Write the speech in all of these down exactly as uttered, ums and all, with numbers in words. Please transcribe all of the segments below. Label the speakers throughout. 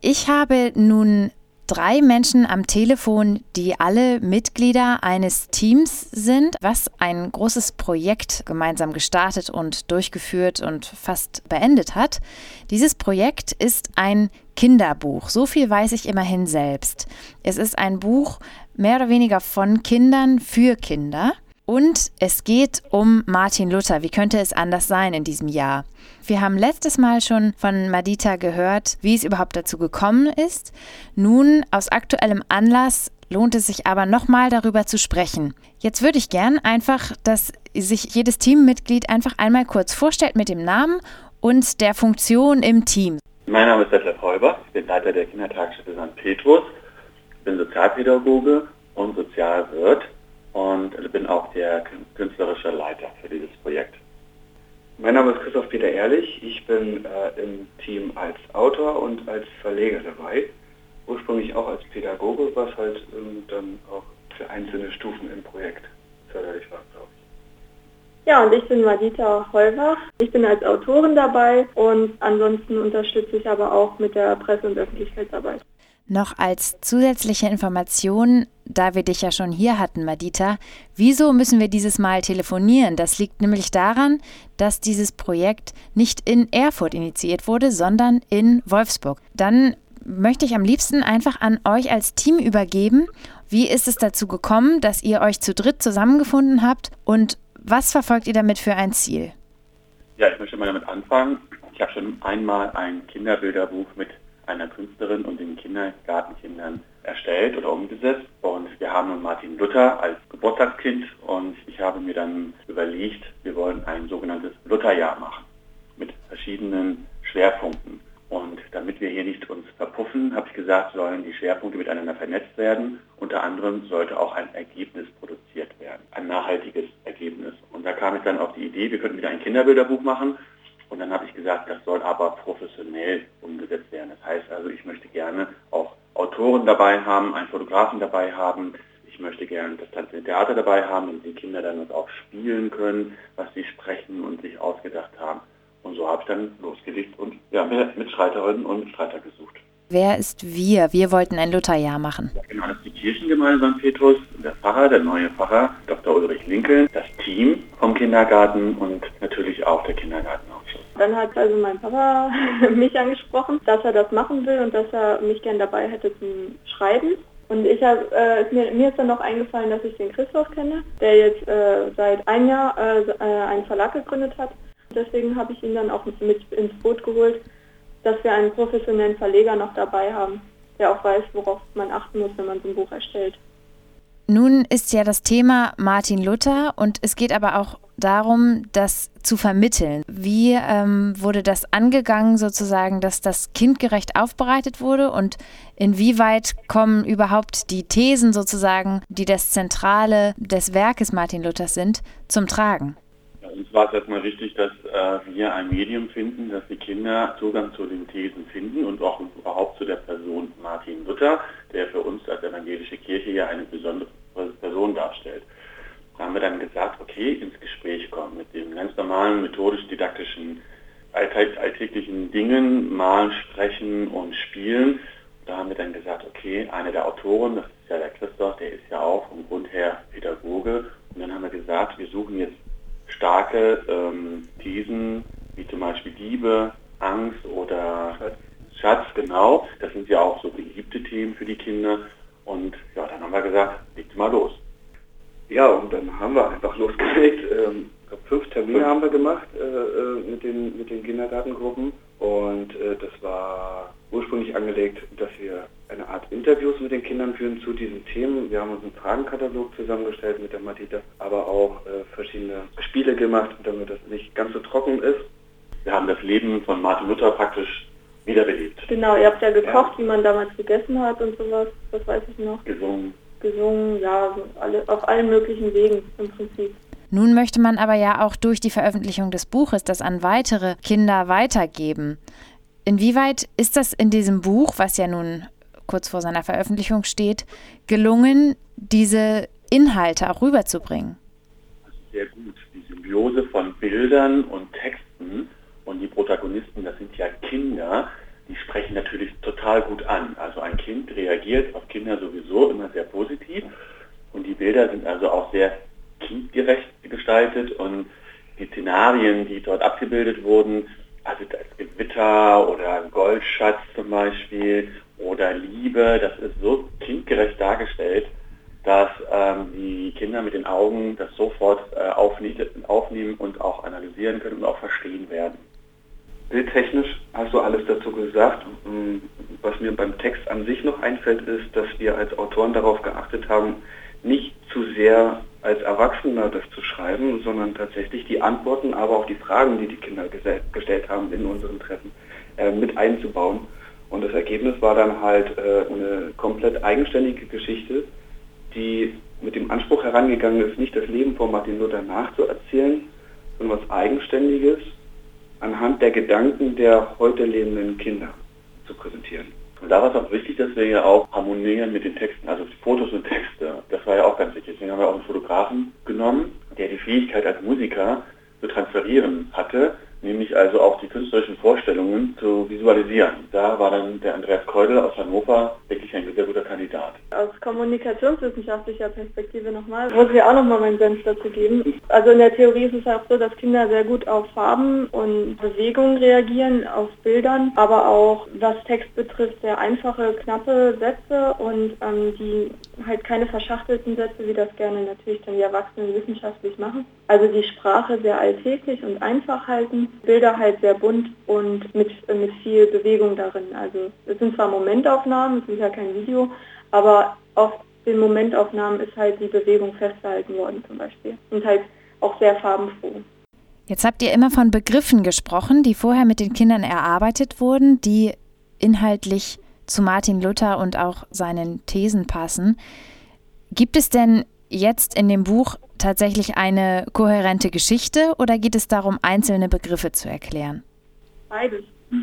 Speaker 1: Ich habe nun drei Menschen am Telefon, die alle Mitglieder eines Teams sind, was ein großes Projekt gemeinsam gestartet und durchgeführt und fast beendet hat. Dieses Projekt ist ein Kinderbuch. So viel weiß ich immerhin selbst. Es ist ein Buch mehr oder weniger von Kindern für Kinder. Und es geht um Martin Luther. Wie könnte es anders sein in diesem Jahr? Wir haben letztes Mal schon von Madita gehört, wie es überhaupt dazu gekommen ist. Nun, aus aktuellem Anlass, lohnt es sich aber nochmal darüber zu sprechen. Jetzt würde ich gern einfach, dass sich jedes Teammitglied einfach einmal kurz vorstellt mit dem Namen und der Funktion im Team.
Speaker 2: Mein Name ist Detlef Heuber, ich bin Leiter der Kindertagesstätte Sankt Petrus, bin Sozialpädagoge und Sozialwirt und bin auch der künstlerische Leiter für dieses Projekt.
Speaker 3: Mein Name ist Christoph Peter Ehrlich, ich bin äh, im Team als Autor und als Verleger dabei, ursprünglich auch als Pädagoge, was halt ähm, dann auch für einzelne Stufen im Projekt förderlich war, glaube ich.
Speaker 4: Ja, und ich bin Madita Heuber. Ich bin als Autorin dabei und ansonsten unterstütze ich aber auch mit der Presse- und Öffentlichkeitsarbeit.
Speaker 1: Noch als zusätzliche Information, da wir dich ja schon hier hatten, Madita, wieso müssen wir dieses Mal telefonieren? Das liegt nämlich daran, dass dieses Projekt nicht in Erfurt initiiert wurde, sondern in Wolfsburg. Dann möchte ich am liebsten einfach an euch als Team übergeben. Wie ist es dazu gekommen, dass ihr euch zu dritt zusammengefunden habt und was verfolgt ihr damit für ein Ziel?
Speaker 2: Ja, ich möchte mal damit anfangen. Ich habe schon einmal ein Kinderbilderbuch mit einer Künstlerin und den Kindergartenkindern erstellt oder umgesetzt. Und wir haben nun Martin Luther als Geburtstagskind und ich habe mir dann überlegt, wir wollen ein sogenanntes Lutherjahr machen mit verschiedenen Schwerpunkten. Und damit wir hier nicht uns verpuffen, habe ich gesagt, sollen die Schwerpunkte miteinander vernetzt werden. Unter anderem sollte auch ein Ergebnis produziert werden, ein nachhaltiges Ergebnis. Und da kam ich dann auf die Idee, wir könnten wieder ein Kinderbilderbuch machen. Und dann habe ich gesagt, das soll aber professionell umgesetzt werden. Das heißt also, ich möchte gerne auch Autoren dabei haben, einen Fotografen dabei haben. Ich möchte gerne das Tanztheater dabei haben, damit die Kinder dann das auch spielen können, was sie sprechen und sich ausgedacht haben. Und so habe ich dann losgelegt und ja, Mitstreiterinnen und Mitstreiter gesucht.
Speaker 1: Wer ist wir? Wir wollten ein Lutherjahr machen.
Speaker 2: Ja, genau, das ist die Kirchengemeinde Sankt Petrus, der Pfarrer, der neue Pfarrer, Doktor Ulrich Lincoln, das Team vom Kindergarten und natürlich auch der Kindergartenausschuss.
Speaker 4: Dann hat also mein Papa mich angesprochen, dass er das machen will und dass er mich gern dabei hätte zum Schreiben. Und ich hab, äh, mir, mir ist dann noch eingefallen, dass ich den Christoph kenne, der jetzt äh, seit einem Jahr äh, einen Verlag gegründet hat. Deswegen habe ich ihn dann auch mit, mit ins Boot geholt, dass wir einen professionellen Verleger noch dabei haben, der auch weiß, worauf man achten muss, wenn man so ein Buch erstellt.
Speaker 1: Nun ist ja das Thema Martin Luther und es geht aber auch darum, das zu vermitteln. Wie ähm, wurde das angegangen, sozusagen, dass das kindgerecht aufbereitet wurde und inwieweit kommen überhaupt die Thesen sozusagen, die das Zentrale des Werkes Martin Luthers sind, zum Tragen?
Speaker 2: Ja, uns war es erstmal wichtig, dass äh, wir ein Medium finden, dass die Kinder Zugang zu den Thesen finden und auch überhaupt zu der Person Martin Luther, der für uns als evangelische Kirche ja eine besondere Person darstellt. Da haben wir dann gesagt, okay, ins Gespräch kommen mit den ganz normalen methodisch-didaktischen alltäglichen Dingen, malen, sprechen und spielen. Da haben wir dann gesagt, okay, einer der Autoren, das ist ja der Christoph, der ist ja auch vom Grund her Pädagoge. Und dann haben wir gesagt, wir suchen jetzt starke ähm, Thesen, wie zum Beispiel Liebe, Angst oder Schatz. Schatz, genau. Das sind ja auch so beliebte Themen für die Kinder. Und ja, dann haben wir gesagt, legt mal los.
Speaker 3: Ja, und dann haben wir einfach losgelegt. Ähm, fünf Termine haben wir gemacht äh, mit den mit den Kindergartengruppen und äh, das war ursprünglich angelegt, dass wir eine Art Interviews mit den Kindern führen zu diesen Themen. Wir haben uns einen Fragenkatalog zusammengestellt mit der Madita, aber auch äh, verschiedene Spiele gemacht, damit das nicht ganz so trocken ist.
Speaker 2: Wir haben das Leben von Martin Luther praktisch wiederbelebt.
Speaker 4: Genau, ihr habt ja gekocht, ja, wie man damals gegessen hat und sowas, das weiß ich noch.
Speaker 2: Gesungen.
Speaker 4: Gesungen, ja, so alle, auf allen möglichen Wegen im Prinzip.
Speaker 1: Nun möchte man aber ja auch durch die Veröffentlichung des Buches das an weitere Kinder weitergeben. Inwieweit ist das in diesem Buch, was ja nun kurz vor seiner Veröffentlichung steht, gelungen, diese Inhalte auch rüberzubringen?
Speaker 2: Das ist sehr gut. Die Symbiose von Bildern und Texten und die Protagonisten, das sind ja Kinder, die sprechen natürlich total total gut an. Also ein Kind reagiert auf Kinder sowieso immer sehr positiv und die Bilder sind also auch sehr kindgerecht gestaltet und die Szenarien, die dort abgebildet wurden, also das Gewitter oder Goldschatz zum Beispiel oder Liebe, das ist so kindgerecht dargestellt, dass ähm, die Kinder mit den Augen das sofort äh, aufnehmen, aufnehmen und auch analysieren können und auch verstehen werden.
Speaker 3: Bildtechnisch hast du alles dazu gesagt. Was mir beim Text an sich noch einfällt, ist, dass wir als Autoren darauf geachtet haben, nicht zu sehr als Erwachsener das zu schreiben, sondern tatsächlich die Antworten, aber auch die Fragen, die die Kinder gestellt haben in unseren Treffen, äh, mit einzubauen. Und das Ergebnis war dann halt äh, eine komplett eigenständige Geschichte, die mit dem Anspruch herangegangen ist, nicht das Leben von Martin Luther nachzuerzählen, sondern was Eigenständiges anhand der Gedanken der heute lebenden Kinder zu präsentieren.
Speaker 2: Und da war es auch wichtig, dass wir ja auch harmonieren mit den Texten, also Fotos und Texte. Das war ja auch ganz wichtig. Deswegen haben wir auch einen Fotografen genommen, der die Fähigkeit als Musiker zu transferieren hatte, nämlich also auch die künstlerischen Vorstellungen zu visualisieren. Da war dann der Andreas Keudel aus Hannover wirklich ein sehr guter Kandidat.
Speaker 4: Aus kommunikationswissenschaftlicher Perspektive nochmal, muss ich auch nochmal meinen Senf dazu geben. Also in der Theorie ist es auch so, dass Kinder sehr gut auf Farben und Bewegungen reagieren, auf Bildern, aber auch, was Text betrifft, sehr einfache, knappe Sätze und ähm, die halt keine verschachtelten Sätze, wie das gerne natürlich dann die Erwachsenen wissenschaftlich machen. Also die Sprache sehr alltäglich und einfach halten, Bilder halt sehr bunt und mit, mit viel Bewegung darin. Also es sind zwar Momentaufnahmen, es ist ja kein Video, aber auf den Momentaufnahmen ist halt die Bewegung festgehalten worden zum Beispiel und halt auch sehr farbenfroh.
Speaker 1: Jetzt habt ihr immer von Begriffen gesprochen, die vorher mit den Kindern erarbeitet wurden, die inhaltlich zu Martin Luther und auch seinen Thesen passen. Gibt es denn jetzt in dem Buch tatsächlich eine kohärente Geschichte oder geht es darum, einzelne Begriffe zu erklären?
Speaker 4: Beides.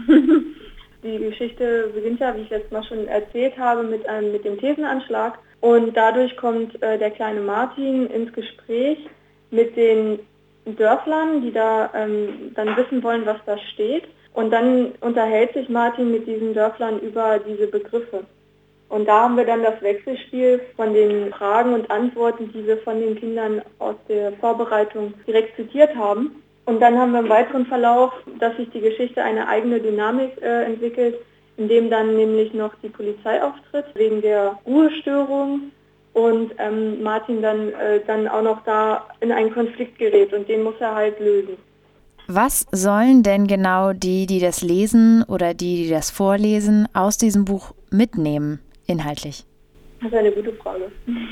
Speaker 4: Die Geschichte beginnt ja, wie ich letztes Mal schon erzählt habe, mit, einem, mit dem Thesenanschlag und dadurch kommt äh, der kleine Martin ins Gespräch mit den Dörflern, die da ähm, dann wissen wollen, was da steht. Und dann unterhält sich Martin mit diesen Dörflern über diese Begriffe. Und da haben wir dann das Wechselspiel von den Fragen und Antworten, die wir von den Kindern aus der Vorbereitung direkt zitiert haben. Und dann haben wir im weiteren Verlauf, dass sich die Geschichte eine eigene Dynamik äh, entwickelt, indem dann nämlich noch die Polizei auftritt, wegen der Ruhestörung. Und ähm, Martin dann, äh, dann auch noch da in einen Konflikt gerät und den muss er halt lösen.
Speaker 1: Was sollen denn genau die, die das lesen oder die, die das vorlesen, aus diesem Buch mitnehmen, inhaltlich?
Speaker 4: Das ist eine gute Frage.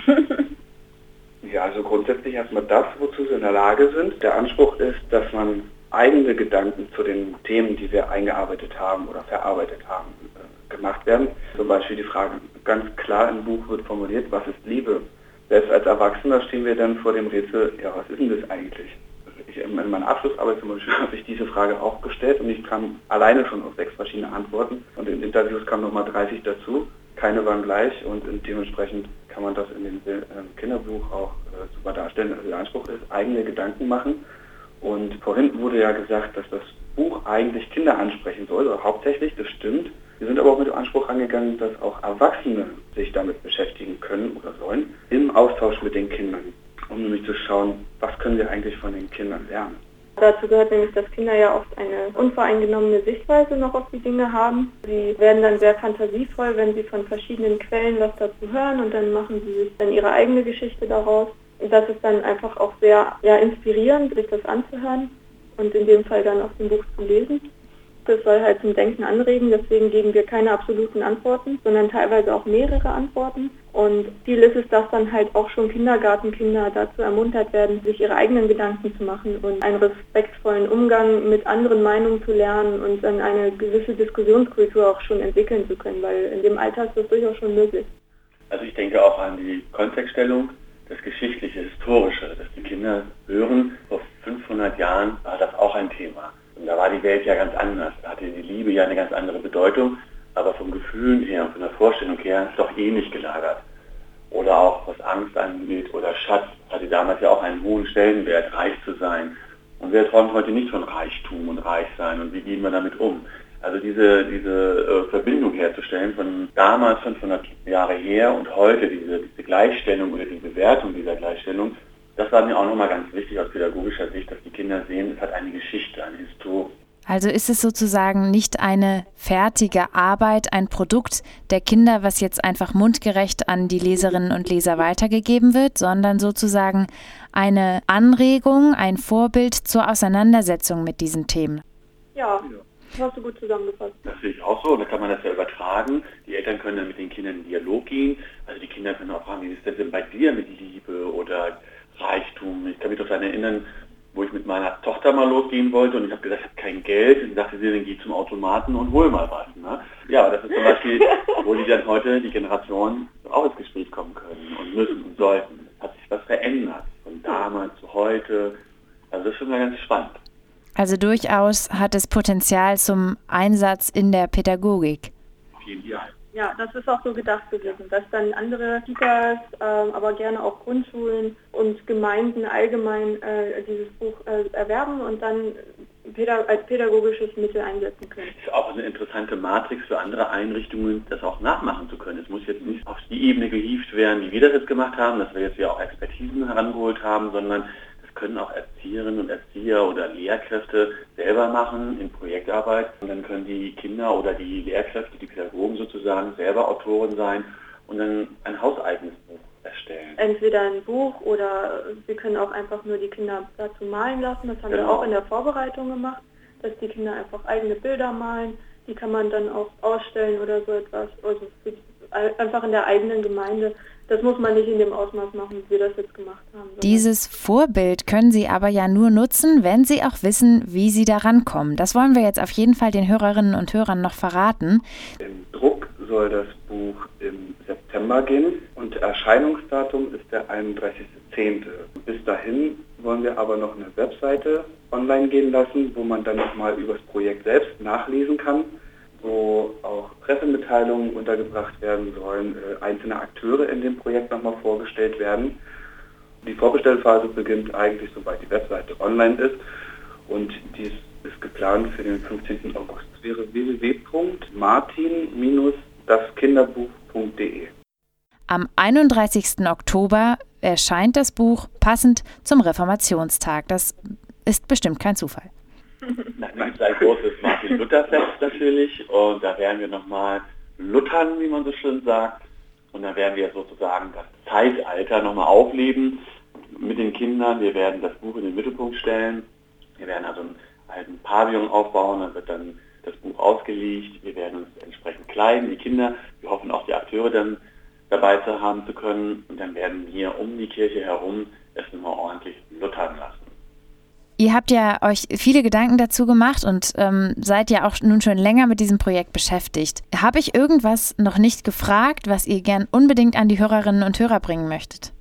Speaker 3: Ja, also grundsätzlich erstmal das, wozu sie in der Lage sind. Der Anspruch ist, dass man eigene Gedanken zu den Themen, die wir eingearbeitet haben oder verarbeitet haben, äh, gemacht werden. Zum Beispiel die Frage, ganz klar im Buch wird formuliert, was ist Liebe? Selbst als Erwachsener stehen wir dann vor dem Rätsel, ja, was ist denn das eigentlich? Ich, in meiner Abschlussarbeit zum Beispiel habe ich diese Frage auch gestellt und ich kam alleine schon auf sechs verschiedene Antworten und in Interviews kamen nochmal dreißig dazu. Keine waren gleich und dementsprechend kann man das in dem Kinderbuch auch äh, super darstellen. Also der Anspruch ist, eigene Gedanken machen. Und vorhin wurde ja gesagt, dass das Buch eigentlich Kinder ansprechen soll, oder hauptsächlich, das stimmt. Wir sind aber auch mit dem Anspruch angegangen, dass auch Erwachsene sich damit beschäftigen können oder sollen, im Austausch mit den Kindern, um nämlich zu schauen, was können wir eigentlich von den Kindern lernen.
Speaker 4: Dazu gehört nämlich, dass Kinder ja oft eine unvoreingenommene Sichtweise noch auf die Dinge haben. Sie werden dann sehr fantasievoll, wenn sie von verschiedenen Quellen was dazu hören und dann machen sie sich dann ihre eigene Geschichte daraus. Und das ist dann einfach auch sehr ja, inspirierend, sich das anzuhören und in dem Fall dann aus dem Buch zu lesen. Das soll halt zum Denken anregen, deswegen geben wir keine absoluten Antworten, sondern teilweise auch mehrere Antworten. Und Ziel ist es, dass dann halt auch schon Kindergartenkinder dazu ermuntert werden, sich ihre eigenen Gedanken zu machen und einen respektvollen Umgang mit anderen Meinungen zu lernen und dann eine gewisse Diskussionskultur auch schon entwickeln zu können, weil in dem Alter ist das durchaus schon möglich.
Speaker 2: Also ich denke auch an die Kontextstellung, das Geschichtliche, Historische, dass die Kinder hören, vor fünfhundert Jahren war das auch ein Thema. Und da war die Welt ja ganz anders. Da hatte die Liebe ja eine ganz andere Bedeutung, aber vom Gefühl her, von der Vorstellung her, ist doch ähnlich gelagert. Oder auch was Angst angeht oder Schatz, hatte damals ja auch einen hohen Stellenwert, reich zu sein. Und wer träumt heute nicht von Reichtum und Reichsein und wie gehen wir damit um? Also diese, diese äh, Verbindung herzustellen von damals fünfhundert Jahre her und heute, diese, diese Gleichstellung oder die Bewertung dieser Gleichstellung, das war mir auch nochmal ganz wichtig aus pädagogischer Sicht, dass die Kinder sehen, es hat eine Geschichte, eine Historie.
Speaker 1: Also ist es sozusagen nicht eine fertige Arbeit, ein Produkt der Kinder, was jetzt einfach mundgerecht an die Leserinnen und Leser weitergegeben wird, sondern sozusagen eine Anregung, ein Vorbild zur Auseinandersetzung mit diesen Themen.
Speaker 4: Ja, das hast du gut zusammengefasst.
Speaker 2: Das sehe ich auch so, und da kann man das ja übertragen. Die Eltern können dann mit den Kindern in Dialog gehen. Also die Kinder können auch fragen, wie ist das denn bei dir mit Liebe oder Reichtum? Ich kann mich doch daran erinnern, wo ich mit meiner Tochter mal losgehen wollte und ich habe gesagt, ich habe kein Geld. Und sie sagte sie, dann geh zum Automaten und hol mal was. Ne? Ja, das ist zum Beispiel, wo die dann heute, die Generation, auch ins Gespräch kommen können und müssen und sollten. Es hat sich was verändert, von damals zu heute. Also das ist schon mal ganz spannend.
Speaker 1: Also durchaus hat es Potenzial zum Einsatz in der Pädagogik.
Speaker 2: Auf jeden Fall.
Speaker 4: Ja, das ist auch so gedacht gewesen, dass dann andere Kitas, äh, aber gerne auch Grundschulen und Gemeinden allgemein äh, dieses Buch äh, erwerben und dann pädag- als pädagogisches Mittel einsetzen können.
Speaker 2: Das ist auch eine interessante Matrix für andere Einrichtungen, das auch nachmachen zu können. Es muss jetzt nicht auf die Ebene gehievt werden, wie wir das jetzt gemacht haben, dass wir jetzt ja auch Expertisen herangeholt haben, sondern das können auch Erzieherinnen und Erzieher oder Lehrkräfte selber machen in Projektarbeit. Und dann können die Kinder oder die Lehrkräfte, die Pädagogen sozusagen selber Autoren sein und dann ein hauseigenes Buch erstellen.
Speaker 4: Entweder ein Buch oder wir können auch einfach nur die Kinder dazu malen lassen. Das haben
Speaker 2: Genau.
Speaker 4: wir auch in der Vorbereitung gemacht, dass die Kinder einfach eigene Bilder malen. Die kann man dann auch ausstellen oder so etwas. Also für, einfach in der eigenen Gemeinde. Das muss man nicht in dem Ausmaß machen, wie wir das jetzt gemacht haben.
Speaker 1: Dieses Vorbild können Sie aber ja nur nutzen, wenn Sie auch wissen, wie Sie da rankommen. Das wollen wir jetzt auf jeden Fall den Hörerinnen und Hörern noch verraten.
Speaker 3: Im Druck soll das Buch im September gehen und Erscheinungsdatum ist der einunddreißigster zehnte Bis dahin wollen wir aber noch eine Webseite online gehen lassen, wo man dann nochmal über das Projekt selbst nachlesen kann, wo auch Pressemitteilungen untergebracht werden sollen, äh, einzelne Akteure in dem Projekt nochmal vorgestellt werden. Die Vorbestellphase beginnt eigentlich, sobald die Webseite online ist und dies ist geplant für den fünfzehnten August. Das wäre w w w punkt martin Bindestrich das kinderbuch punkt d e.
Speaker 1: Am einunddreißigsten Oktober erscheint das Buch passend zum Reformationstag. Das ist bestimmt kein Zufall.
Speaker 2: Dann gibt es ein großes Martin-Luther-Fest natürlich und da werden wir nochmal luthern, wie man so schön sagt. Und dann werden wir sozusagen das Zeitalter nochmal aufleben mit den Kindern. Wir werden das Buch in den Mittelpunkt stellen. Wir werden also einen alten Pavillon aufbauen, dann wird dann das Buch ausgelegt. Wir werden uns entsprechend kleiden, die Kinder. Wir hoffen auch die Akteure dann dabei zu haben zu können. Und dann werden wir um die Kirche herum es nochmal ordentlich luthern lassen.
Speaker 1: Ihr habt ja euch viele Gedanken dazu gemacht und ähm, seid ja auch nun schon länger mit diesem Projekt beschäftigt. Habe ich irgendwas noch nicht gefragt, was ihr gern unbedingt an die Hörerinnen und Hörer bringen möchtet?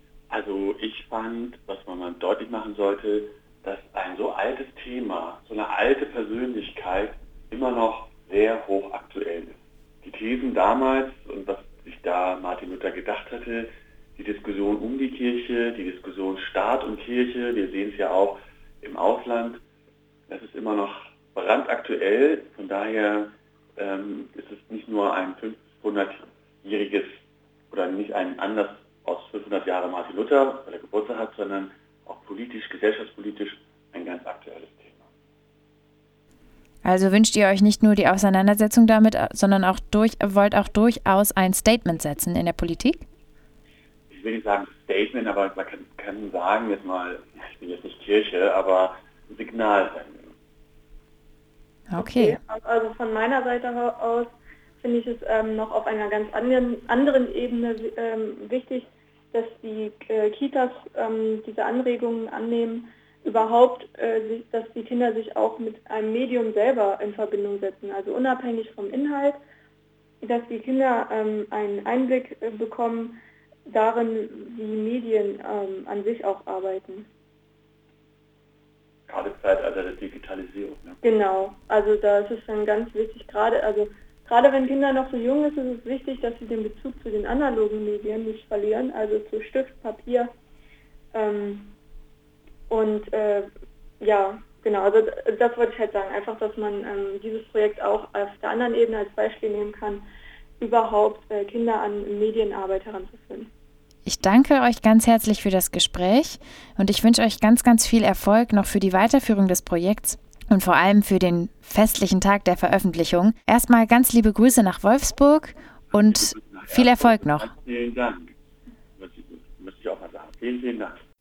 Speaker 2: Also ich fand, was man mal deutlich machen sollte, dass ein so altes Thema, so eine alte Persönlichkeit immer noch sehr hochaktuell ist. Die Thesen damals und was sich da Martin Luther gedacht hatte, die Diskussion um die Kirche, die Diskussion Staat und Kirche, wir sehen es ja auch im Ausland, das ist immer noch brandaktuell. Von daher ähm, ist es nicht nur ein fünfhundertjähriges oder nicht ein Anlass aus fünfhundert Jahren Martin Luther, weil er Geburtstag hat, sondern auch politisch, gesellschaftspolitisch ein ganz aktuelles Thema.
Speaker 1: Also wünscht ihr euch nicht nur die Auseinandersetzung damit, sondern auch durch, wollt auch durchaus ein Statement setzen in der Politik?
Speaker 2: Ich will nicht sagen Statement, aber man kann, kann sagen, jetzt mal, ich bin jetzt nicht Kirche, aber ein Signal senden.
Speaker 1: Okay.
Speaker 4: okay. Also von meiner Seite aus finde ich es ähm, noch auf einer ganz anderen, anderen Ebene ähm, wichtig, dass die äh, Kitas ähm, diese Anregungen annehmen, überhaupt, äh, sich, dass die Kinder sich auch mit einem Medium selber in Verbindung setzen, also unabhängig vom Inhalt, dass die Kinder ähm, einen Einblick äh, bekommen darin, wie Medien ähm, an sich auch arbeiten.
Speaker 2: Gerade im Zeitalter der Digitalisierung. Ne?
Speaker 4: Genau, also da ist es dann ganz wichtig, gerade also gerade wenn Kinder noch so jung sind, ist es wichtig, dass sie den Bezug zu den analogen Medien nicht verlieren, also zu Stift, Papier ähm, und äh, ja, Genau, also das wollte ich halt sagen, einfach, dass man ähm, dieses Projekt auch auf der anderen Ebene als Beispiel nehmen kann, überhaupt äh, Kinder an Medienarbeit heranzuführen.
Speaker 1: Ich danke euch ganz herzlich für das Gespräch und ich wünsche euch ganz, ganz viel Erfolg noch für die Weiterführung des Projekts und vor allem für den festlichen Tag der Veröffentlichung. Erstmal ganz liebe Grüße nach Wolfsburg und viel Erfolg noch.
Speaker 2: Vielen Dank. Muss ich auch mal sagen. Vielen, vielen Dank.